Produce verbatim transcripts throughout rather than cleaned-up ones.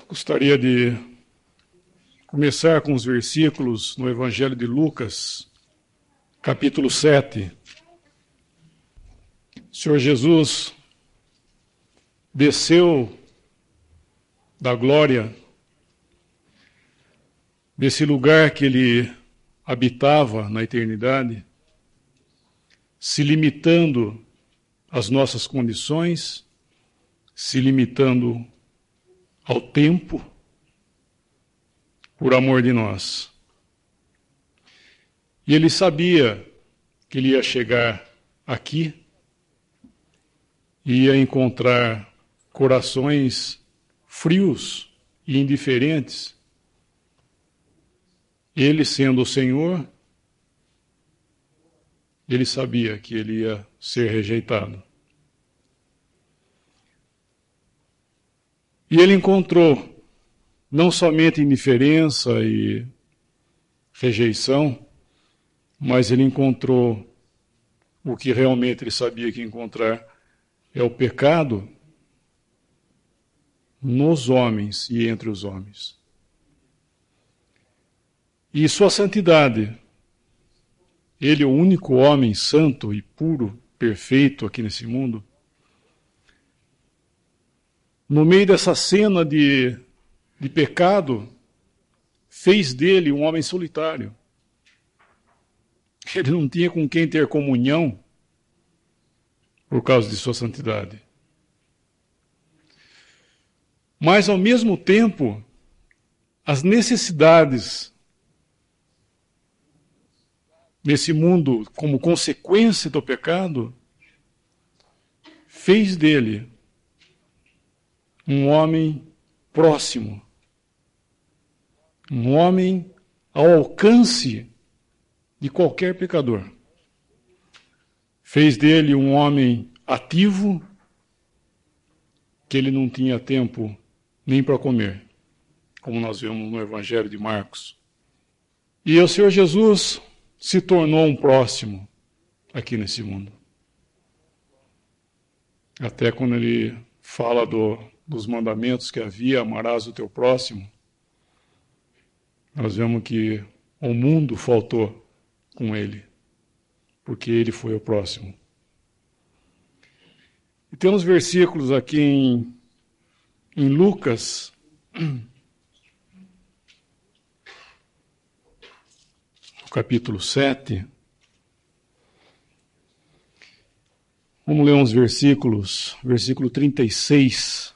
Gostaria de começar com os versículos no Evangelho de Lucas, capítulo sete. O Senhor Jesus desceu da glória, desse lugar que ele habitava na eternidade, se limitando às nossas condições, se limitando ao tempo, por amor de nós. E ele sabia que ele ia chegar aqui e ia encontrar corações frios e indiferentes. Ele, sendo o Senhor, ele sabia que ele ia ser rejeitado. E ele encontrou não somente indiferença e rejeição, mas ele encontrou o que realmente ele sabia que encontrar, é o pecado nos homens e entre os homens. E sua santidade, ele, o único homem santo e puro, perfeito aqui nesse mundo, no meio dessa cena de, de pecado, fez dele um homem solitário. Ele não tinha com quem ter comunhão por causa de sua santidade. Mas, ao mesmo tempo, as necessidades nesse mundo, como consequência do pecado, fez dele um homem próximo, um homem ao alcance de qualquer pecador. Fez dele um homem ativo, que ele não tinha tempo nem para comer, como nós vemos no Evangelho de Marcos. E o Senhor Jesus se tornou um próximo aqui nesse mundo. Até quando ele fala do, dos mandamentos que havia, amarás o teu próximo, nós vemos que o mundo faltou com ele, porque ele foi o próximo. E temos versículos aqui em, em Lucas, no capítulo sete. Vamos ler uns versículos, versículo trinta e seis.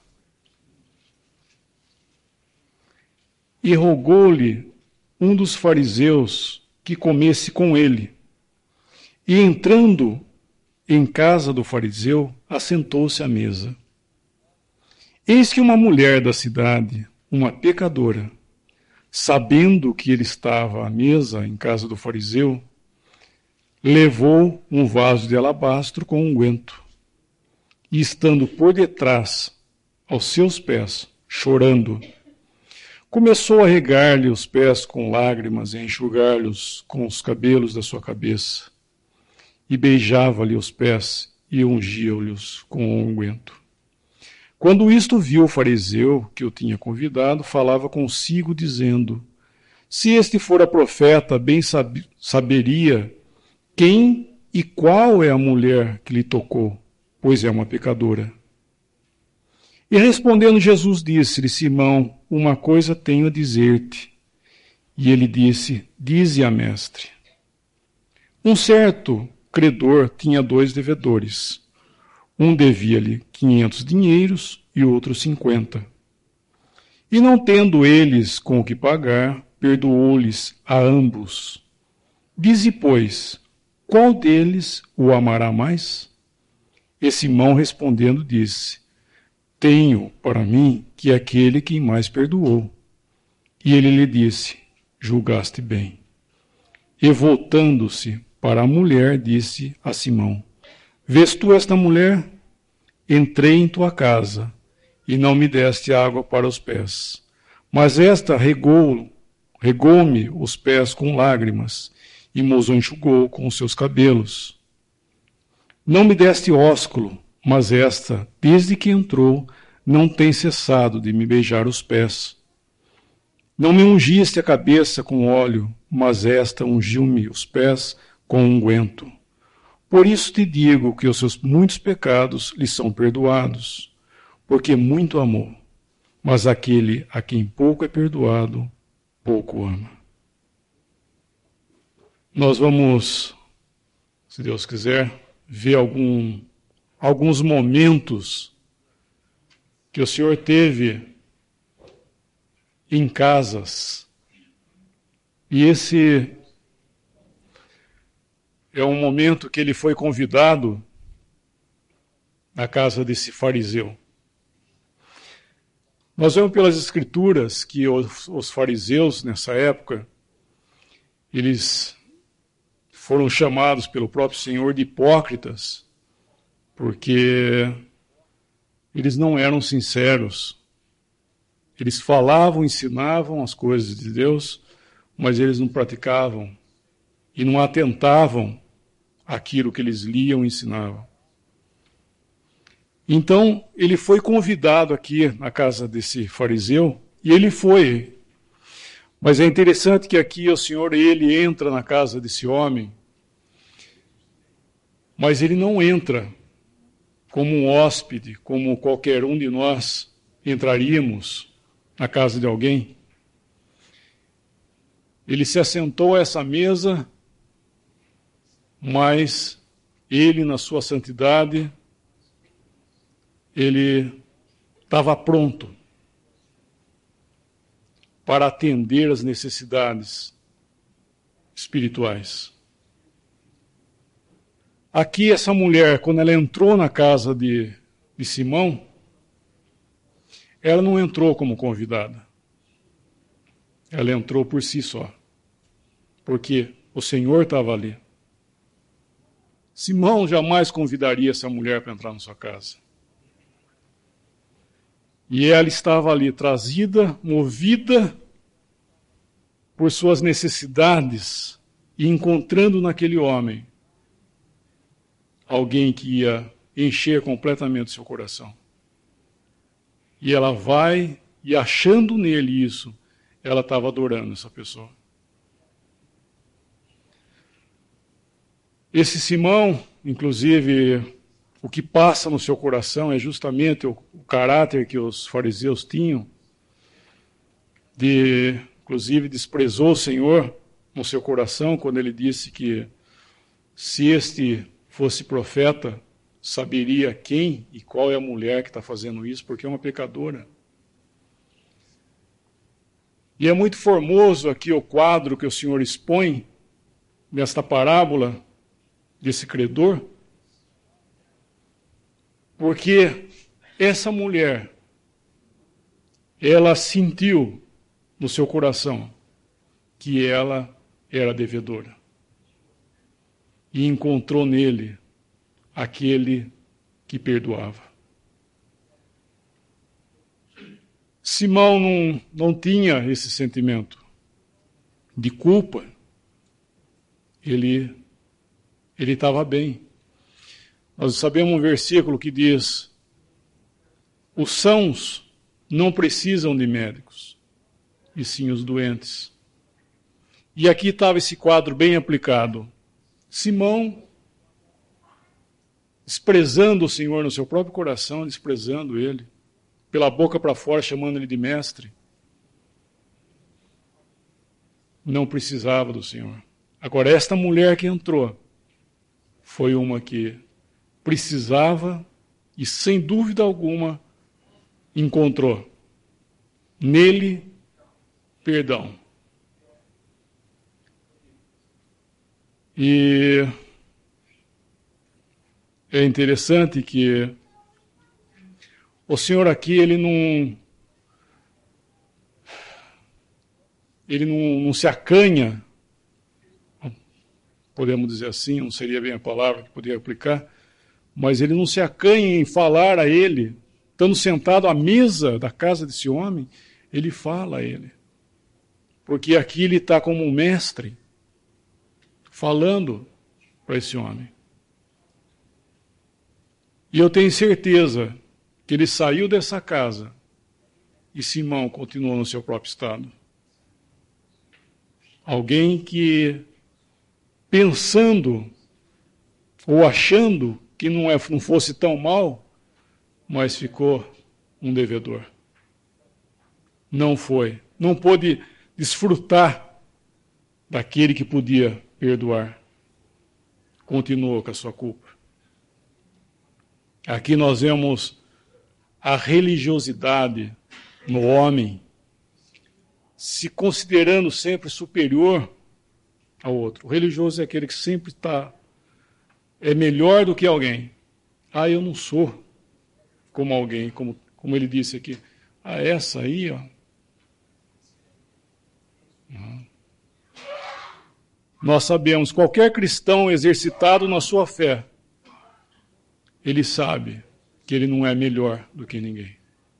E rogou-lhe um dos fariseus que comesse com ele. E entrando em casa do fariseu, assentou-se à mesa. Eis que uma mulher da cidade, uma pecadora, sabendo que ele estava à mesa em casa do fariseu, levou um vaso de alabastro com unguento, e estando por detrás, aos seus pés, chorando, começou a regar-lhe os pés com lágrimas e a enxugar-lhes com os cabelos da sua cabeça, e beijava-lhe os pés e ungia-lhes com o unguento. Quando isto viu o fariseu que o tinha convidado, falava consigo, dizendo: se este fora profeta, bem sab- saberia quem e qual é a mulher que lhe tocou, pois é uma pecadora. E respondendo Jesus disse-lhe: Simão, uma coisa tenho a dizer-te. E ele disse: dize-a, mestre. Um certo credor tinha dois devedores. Um devia-lhe quinhentos dinheiros e outro cinquenta. E não tendo eles com o que pagar, perdoou-lhes a ambos. Dize, pois, qual deles o amará mais? E Simão respondendo disse: tenho para mim que é aquele quem mais perdoou. E ele lhe disse: julgaste bem. E voltando-se para a mulher, disse a Simão: vês tu esta mulher? Entrei em tua casa e não me deste água para os pés, mas esta regou, regou-me os pés com lágrimas e me os enxugou com os seus cabelos. Não me deste ósculo, mas esta, desde que entrou, não tens cessado de me beijar os pés. Não me ungiste a cabeça com óleo, mas esta ungiu-me os pés com unguento. Por isso te digo que os seus muitos pecados lhe são perdoados, porque muito amou. Mas aquele a quem pouco é perdoado, pouco ama. Nós vamos, se Deus quiser, ver algum, alguns momentos que o Senhor teve em casas. E esse é um momento que ele foi convidado na casa desse fariseu. Nós vemos pelas Escrituras que os, os fariseus, nessa época, eles foram chamados pelo próprio Senhor de hipócritas, porque eles não eram sinceros. Eles falavam, ensinavam as coisas de Deus, mas eles não praticavam e não atentavam àquilo que eles liam e ensinavam. Então, ele foi convidado aqui na casa desse fariseu, e ele foi. Mas é interessante que aqui o Senhor, ele entra na casa desse homem, mas ele não entra como um hóspede, como qualquer um de nós entraríamos na casa de alguém. Ele se assentou a essa mesa, mas ele, na sua santidade, ele estava pronto para atender às necessidades espirituais. Aqui, essa mulher, quando ela entrou na casa de, de Simão, ela não entrou como convidada. Ela entrou por si só, porque o Senhor estava ali. Simão jamais convidaria essa mulher para entrar na sua casa. E ela estava ali, trazida, movida por suas necessidades, e encontrando naquele homem alguém que ia encher completamente o seu coração. E ela vai, e achando nele isso, ela estava adorando essa pessoa. Esse Simão, inclusive, o que passa no seu coração é justamente o, o caráter que os fariseus tinham, de, inclusive, desprezou o Senhor no seu coração, quando ele disse que se este fosse profeta, saberia quem e qual é a mulher que está fazendo isso, porque é uma pecadora. E é muito formoso aqui o quadro que o Senhor expõe nesta parábola desse credor, porque essa mulher, ela sentiu no seu coração que ela era devedora. E encontrou nele aquele que perdoava. Simão não, não tinha esse sentimento de culpa. Ele ele estava bem. Nós sabemos um versículo que diz: os sãos não precisam de médicos, e sim os doentes. E aqui estava esse quadro bem aplicado. Simão, desprezando o Senhor no seu próprio coração, desprezando ele, pela boca para fora, chamando ele de mestre, não precisava do Senhor. Agora, esta mulher que entrou foi uma que precisava e, sem dúvida alguma, encontrou nele perdão. E é interessante que o Senhor aqui, ele não, ele não, não se acanha, podemos dizer assim, não seria bem a palavra que poderia aplicar, mas ele não se acanha em falar a ele, estando sentado à mesa da casa desse homem, ele fala a ele. Porque aqui ele está como um mestre, falando para esse homem. E eu tenho certeza que ele saiu dessa casa e Simão continuou no seu próprio estado. Alguém que, pensando ou achando que não, é, não fosse tão mal, mas ficou um devedor. Não foi. Não pôde desfrutar daquele que podia perdoar. Continuou com a sua culpa. Aqui nós vemos a religiosidade no homem, se considerando sempre superior ao outro. O religioso é aquele que sempre está, é melhor do que alguém. Ah, eu não sou como alguém, como, como ele disse aqui. Ah, essa aí, ó. Uhum. Nós sabemos, qualquer cristão exercitado na sua fé, ele sabe que ele não é melhor do que ninguém.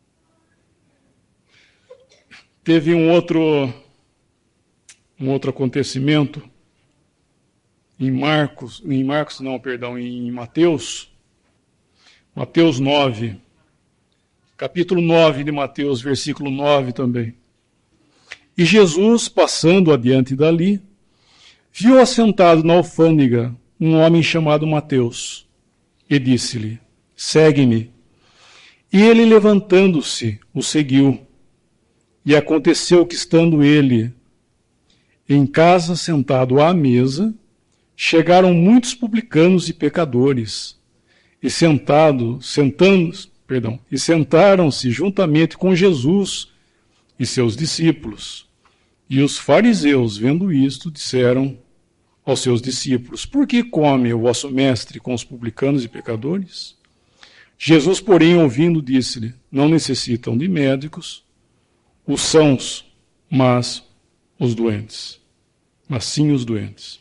Teve um outro, um outro acontecimento em Marcos, em Marcos não, perdão, em Mateus, Mateus nove, capítulo nove de Mateus, versículo nove também. E Jesus, passando adiante dali, viu assentado na alfândega um homem chamado Mateus, e disse-lhe, segue-me. E ele, levantando-se, o seguiu. E aconteceu que, estando ele em casa, sentado à mesa, chegaram muitos publicanos e pecadores, e sentado, sentando, perdão, e sentaram-se juntamente com Jesus e seus discípulos. E os fariseus, vendo isto, disseram aos seus discípulos, por que come o vosso mestre com os publicanos e pecadores? Jesus, porém, ouvindo, disse-lhe, não necessitam de médicos os sãos, mas os doentes. Mas sim os doentes.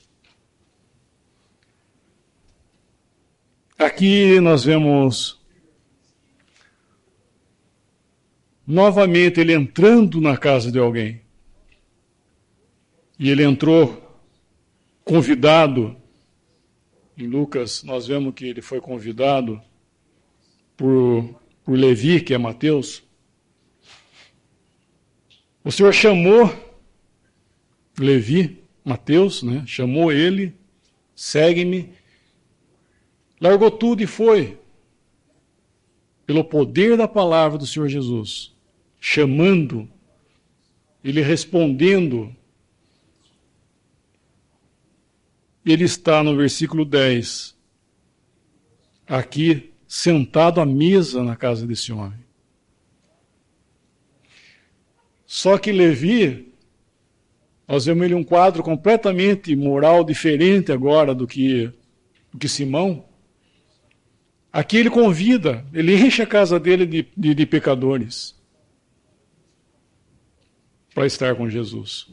Aqui nós vemos novamente ele entrando na casa de alguém. E ele entrou convidado. Em Lucas nós vemos que ele foi convidado por, por Levi, que é Mateus. O Senhor chamou Levi, Mateus, né? Chamou ele, segue-me, largou tudo e foi, pelo poder da palavra do Senhor Jesus, chamando, ele respondendo. Ele está no versículo dez, aqui, sentado à mesa na casa desse homem. Só que Levi, nós vemos ele um quadro completamente moral diferente agora do que, do que Simão. Aqui ele convida, ele enche a casa dele de, de, de pecadores para estar com Jesus.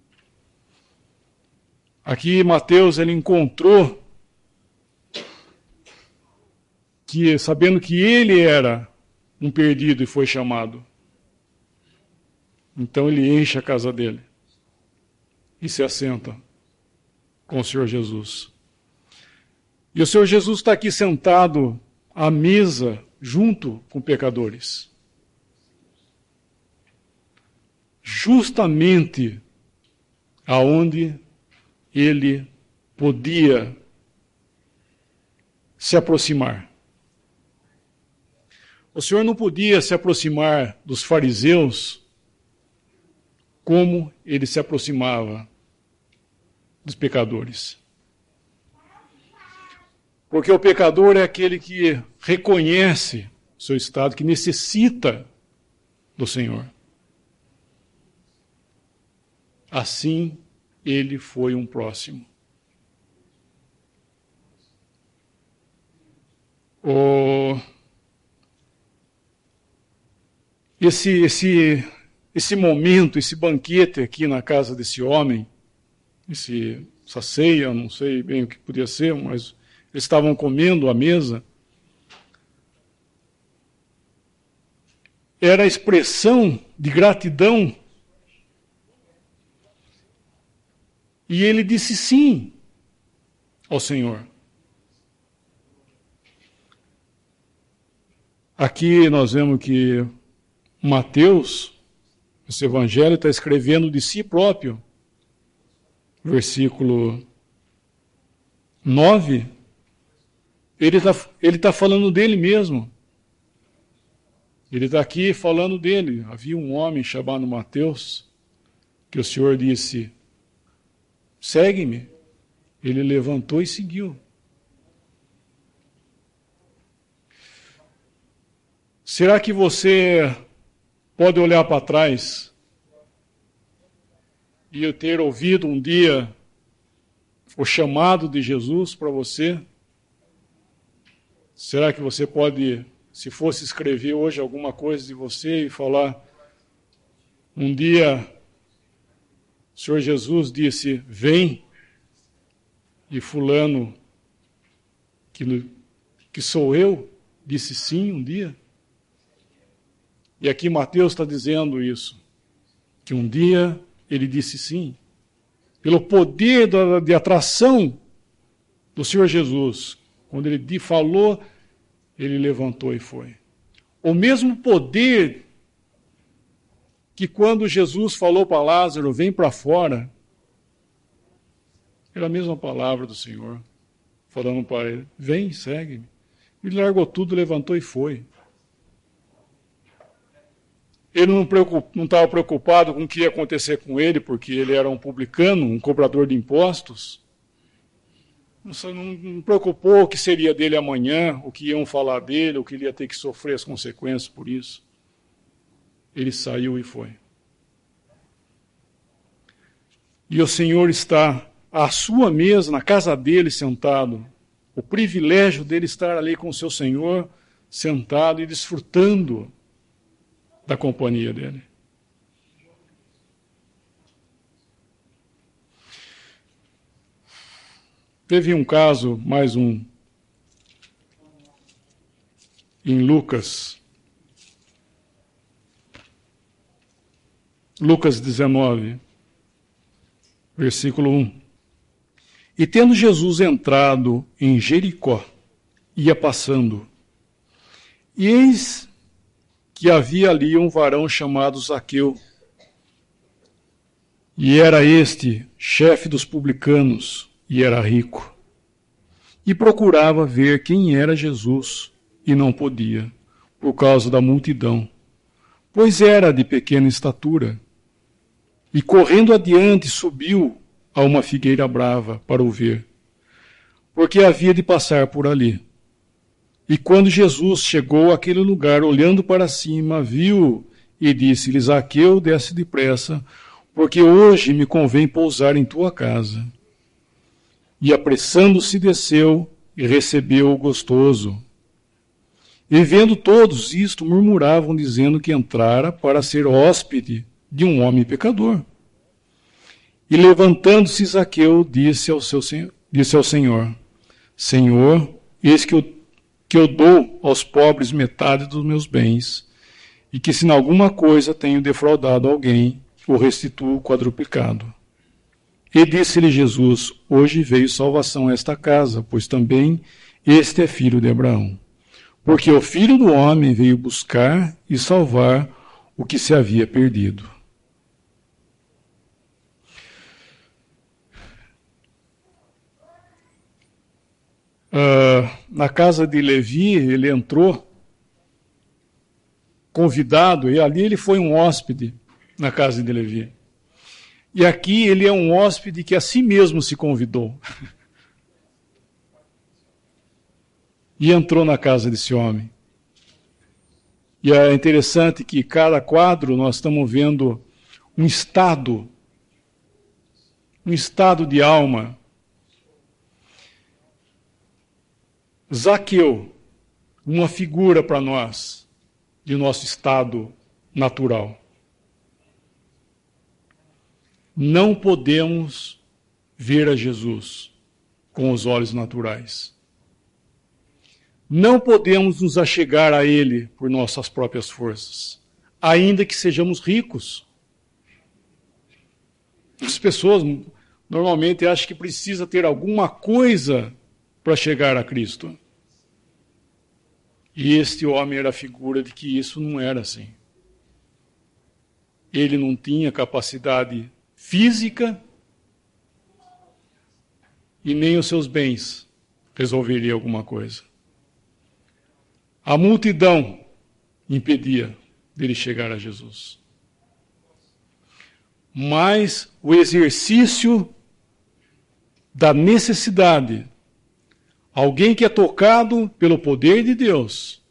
Aqui Mateus ele encontrou que, sabendo que ele era um perdido e foi chamado, então ele enche a casa dele e se assenta com o Senhor Jesus. E o Senhor Jesus está aqui sentado à mesa junto com pecadores. Justamente aonde ele podia se aproximar. O Senhor não podia se aproximar dos fariseus como ele se aproximava dos pecadores. Porque o pecador é aquele que reconhece o seu estado, que necessita do Senhor. Assim, ele foi um próximo. O... Esse, esse, esse momento, esse banquete aqui na casa desse homem, esse, essa ceia, não sei bem o que podia ser, mas eles estavam comendo à mesa, era a expressão de gratidão. E ele disse sim ao Senhor. Aqui nós vemos que Mateus, esse evangelho, está escrevendo de si próprio. Versículo nove, ele está ele tá falando dele mesmo. Ele está aqui falando dele. Havia um homem chamado Mateus, que o Senhor disse, segue-me. Ele levantou e seguiu. Será que você pode olhar para trás e eu ter ouvido um dia o chamado de Jesus para você? Será que você pode, se fosse escrever hoje alguma coisa de você e falar, um dia o Senhor Jesus disse, vem, e fulano, que, que sou eu, disse sim um dia? E aqui Mateus está dizendo isso, que um dia ele disse sim. Pelo poder de atração do Senhor Jesus, quando ele falou, ele levantou e foi. O mesmo poder que quando Jesus falou para Lázaro, vem para fora, era a mesma palavra do Senhor, falando para ele, vem, segue-me. Ele largou tudo, levantou e foi. Ele não estava preocupado com o que ia acontecer com ele, porque ele era um publicano, um cobrador de impostos. Não, não preocupou o que seria dele amanhã, o que iam falar dele, o que ele ia ter que sofrer as consequências por isso. Ele saiu e foi. E o Senhor está à sua mesa, na casa dele, sentado. O privilégio dele estar ali com o seu Senhor, sentado e desfrutando da companhia dele. Teve um caso, mais um, em Lucas, Lucas dezenove, versículo um. E tendo Jesus entrado em Jericó, ia passando, e eis que havia ali um varão chamado Zaqueu, e era este chefe dos publicanos, e era rico, e procurava ver quem era Jesus, e não podia, por causa da multidão, pois era de pequena estatura. E correndo adiante subiu a uma figueira brava para o ver, porque havia de passar por ali. E quando Jesus chegou àquele lugar, olhando para cima, viu e disse-lhe, Zaqueu, desce depressa, porque hoje me convém pousar em tua casa. E apressando-se desceu e recebeu-o gostoso. E vendo todos isto, murmuravam, dizendo que entrara para ser hóspede de um homem pecador. E levantando-se Zaqueu, disse ao, seu, disse ao Senhor, Senhor, eis que eu, que eu dou aos pobres metade dos meus bens, e que se em alguma coisa tenho defraudado alguém, o restituo quadruplicado. E disse-lhe Jesus, hoje veio salvação a esta casa, pois também este é filho de Abraão. Porque o Filho do Homem veio buscar e salvar o que se havia perdido. Uh, na casa de Levi, ele entrou convidado, e ali ele foi um hóspede na casa de Levi. E aqui ele é um hóspede que a si mesmo se convidou. E entrou na casa desse homem. E é interessante que cada quadro nós estamos vendo um estado, um estado de alma. Zaqueu, uma figura para nós de nosso estado natural. Não podemos ver a Jesus com os olhos naturais. Não podemos nos achegar a Ele por nossas próprias forças, ainda que sejamos ricos. As pessoas normalmente acham que precisa ter alguma coisa para chegar a Cristo. E este homem era a figura de que isso não era assim. Ele não tinha capacidade física e nem os seus bens resolveriam alguma coisa. A multidão impedia dele chegar a Jesus. Mas o exercício da necessidade, alguém que é tocado pelo poder de Deus,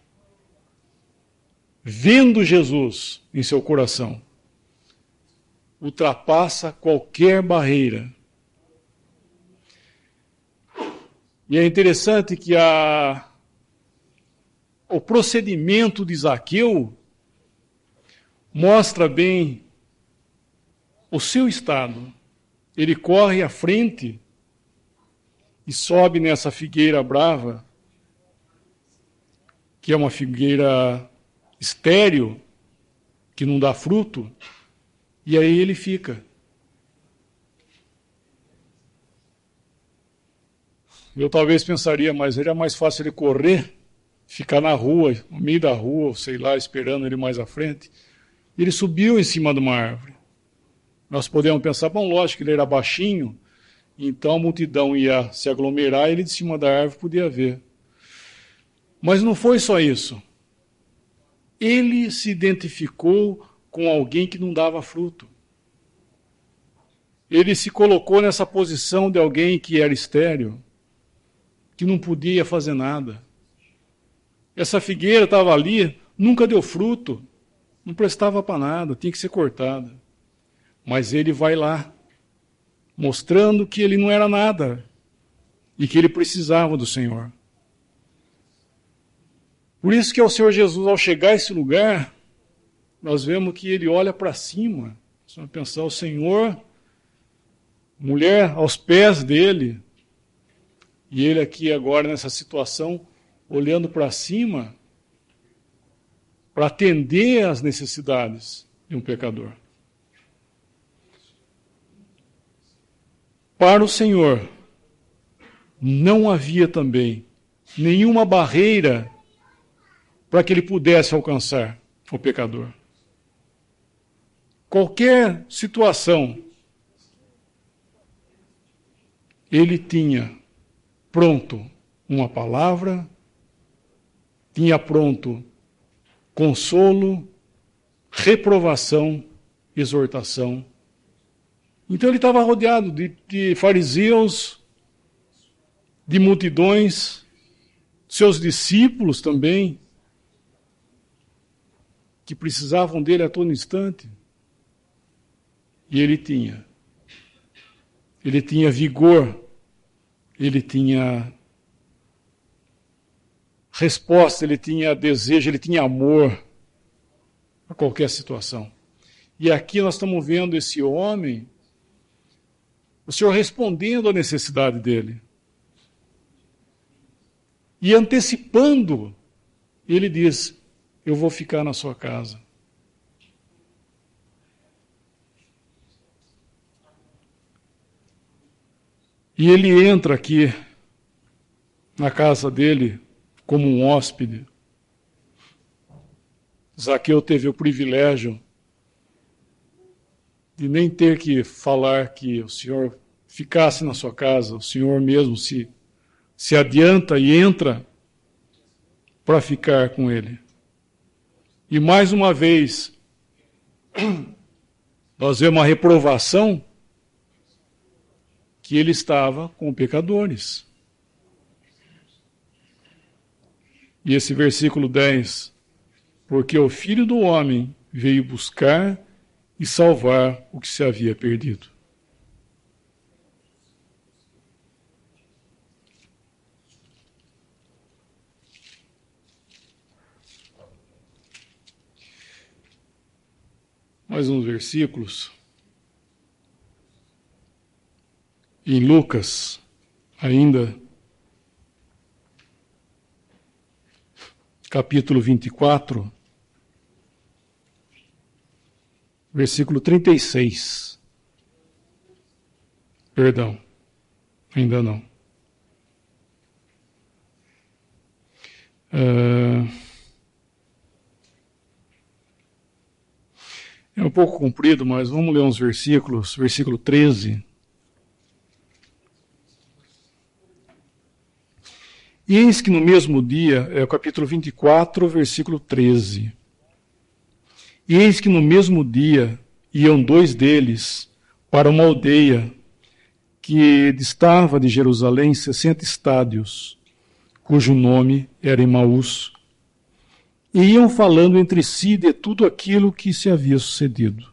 vendo Jesus em seu coração, ultrapassa qualquer barreira. E é interessante que a, o procedimento de Zaqueu mostra bem o seu estado. Ele corre à frente e sobe nessa figueira brava, que é uma figueira estéril, que não dá fruto, e aí ele fica. Eu talvez pensaria, mas era mais fácil ele correr, ficar na rua, no meio da rua, sei lá, esperando ele mais à frente. Ele subiu em cima de uma árvore. Nós podemos pensar, bom, lógico que ele era baixinho, então a multidão ia se aglomerar e ele de cima da árvore podia ver. Mas não foi só isso. Ele se identificou com alguém que não dava fruto. Ele se colocou nessa posição de alguém que era estéril, que não podia fazer nada. Essa figueira estava ali, nunca deu fruto, não prestava para nada, tinha que ser cortada. Mas ele vai lá, mostrando que ele não era nada e que ele precisava do Senhor. Por isso que ao Senhor Jesus, ao chegar a esse lugar, nós vemos que ele olha para cima. Você vai pensar, o Senhor, mulher aos pés dele, e ele aqui agora nessa situação, olhando para cima, para atender às necessidades de um pecador. Para o Senhor, não havia também nenhuma barreira para que ele pudesse alcançar o pecador. Qualquer situação, ele tinha pronto uma palavra, tinha pronto consolo, reprovação, exortação. Então ele estava rodeado de, de fariseus, de multidões, seus discípulos também, que precisavam dele a todo instante. E ele tinha. Ele tinha vigor, ele tinha resposta, ele tinha desejo, ele tinha amor a qualquer situação. E aqui nós estamos vendo esse homem, o Senhor respondendo à necessidade dele. E antecipando, ele diz, eu vou ficar na sua casa. E ele entra aqui na casa dele como um hóspede. Zaqueu teve o privilégio de nem ter que falar que o Senhor ficasse na sua casa, o Senhor mesmo se, se adianta e entra para ficar com ele. E mais uma vez, nós vemos uma reprovação que ele estava com pecadores. E esse versículo dez, porque o Filho do Homem veio buscar e salvar o que se havia perdido. Mais uns versículos. Em Lucas, ainda, capítulo vinte e quatro, versículo trinta e seis. Perdão, ainda não. Uh, é um pouco comprido, mas vamos ler uns versículos. Versículo treze. E eis que no mesmo dia, é o capítulo vinte e quatro, versículo treze. E eis que no mesmo dia iam dois deles para uma aldeia que distava de Jerusalém sessenta estádios, cujo nome era Emaús, e iam falando entre si de tudo aquilo que se havia sucedido.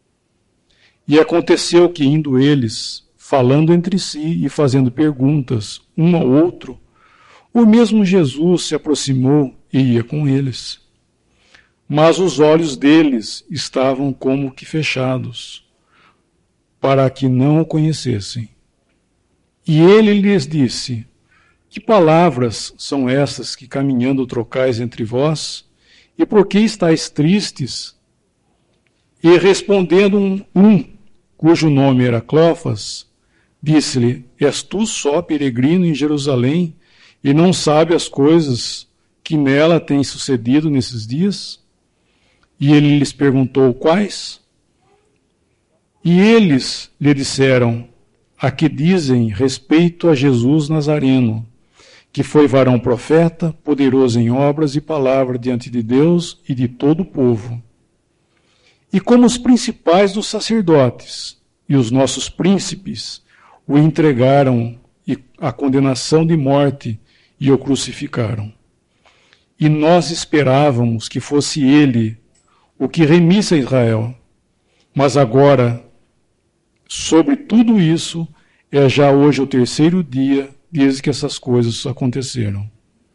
E aconteceu que, indo eles, falando entre si e fazendo perguntas um ao outro, o mesmo Jesus se aproximou e ia com eles. Mas os olhos deles estavam como que fechados, para que não o conhecessem. E ele lhes disse: que palavras são essas que caminhando trocais entre vós? E por que estáis tristes? E respondendo um, um cujo nome era Cleofas, disse-lhe: és tu só peregrino em Jerusalém e não sabe as coisas que nela têm sucedido nesses dias? E ele lhes perguntou: quais? E eles lhe disseram: a que dizem respeito a Jesus Nazareno, que foi varão profeta, poderoso em obras e palavra diante de Deus e de todo o povo. E como os principais dos sacerdotes e os nossos príncipes o entregaram à condenação de morte e o crucificaram. E nós esperávamos que fosse ele o que remisse a Israel. Mas agora, sobre tudo isso, é já hoje o terceiro dia desde que essas coisas aconteceram.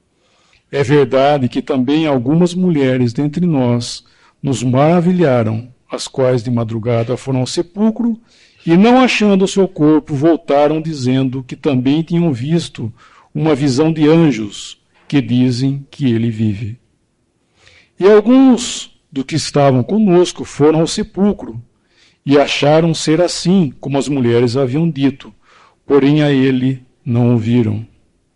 É verdade que também algumas mulheres dentre nós nos maravilharam, as quais de madrugada foram ao sepulcro e, não achando o seu corpo, voltaram dizendo que também tinham visto uma visão de anjos que dizem que ele vive. E alguns do que estavam conosco foram ao sepulcro e acharam ser assim como as mulheres haviam dito, porém a ele não o viram.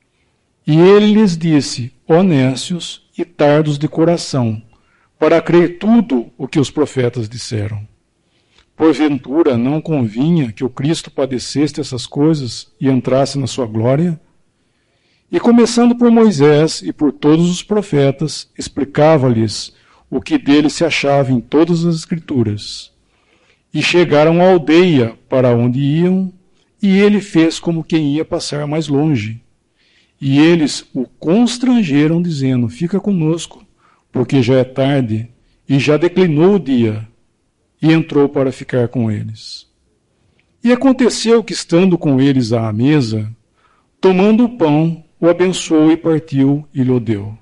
E ele lhes disse: ó nécios e tardos de coração, para crer tudo o que os profetas disseram. Porventura não convinha que o Cristo padecesse essas coisas e entrasse na sua glória? E começando por Moisés e por todos os profetas, explicava-lhes o que dele se achava em todas as Escrituras. E chegaram à aldeia para onde iam, e ele fez como quem ia passar mais longe. E eles o constrangeram, dizendo: fica conosco, porque já é tarde, e já declinou o dia. E entrou para ficar com eles. E aconteceu que, estando com eles à mesa, tomando o pão, o abençoou e partiu e lhe deu.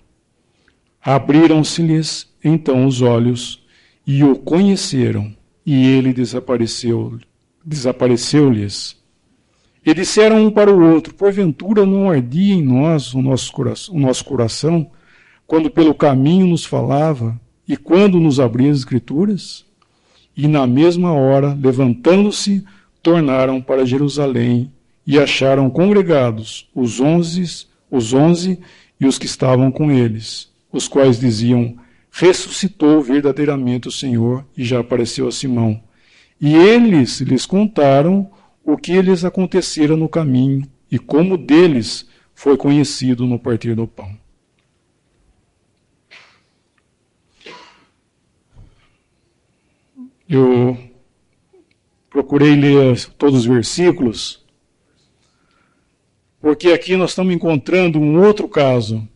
Abriram-se-lhes então os olhos, e o conheceram, e ele desapareceu, desapareceu-lhes. E disseram um para o outro: porventura não ardia em nós o nosso coração, o nosso coração quando pelo caminho nos falava e quando nos abria as Escrituras? E na mesma hora, levantando-se, tornaram para Jerusalém e acharam congregados os onze, os onze e os que estavam com eles, os quais diziam: ressuscitou verdadeiramente o Senhor e já apareceu a Simão. E eles lhes contaram o que lhes acontecera no caminho e como deles foi conhecido no partir do pão. Eu procurei ler todos os versículos, porque aqui nós estamos encontrando um outro caso.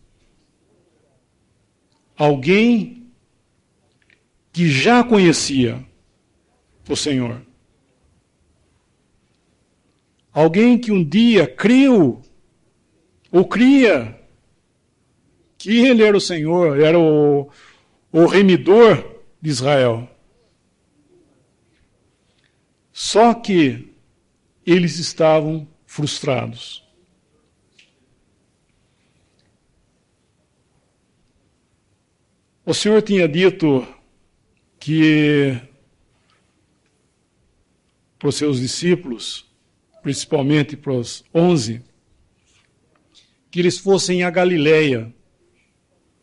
Alguém que já conhecia o Senhor. Alguém que um dia creu, ou cria, que ele era o Senhor, era o, o remidor de Israel. Só que eles estavam frustrados. O Senhor tinha dito que para os seus discípulos, principalmente para os onze, que eles fossem a Galileia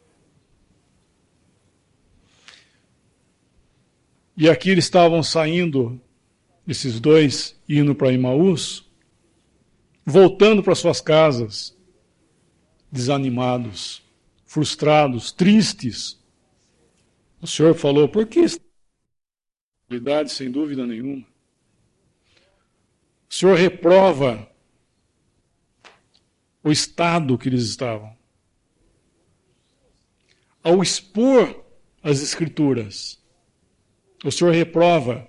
E aqui eles estavam saindo, esses dois, indo para Emaús, voltando para suas casas, desanimados, frustrados, tristes. O Senhor falou, por que verdade, sem dúvida nenhuma. O Senhor reprova o estado que eles estavam. Ao expor as Escrituras, o Senhor reprova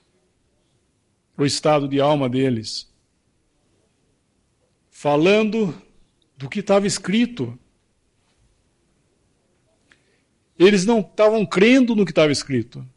o estado de alma deles, falando do que estava escrito. Eles não estavam crendo no que estava escrito.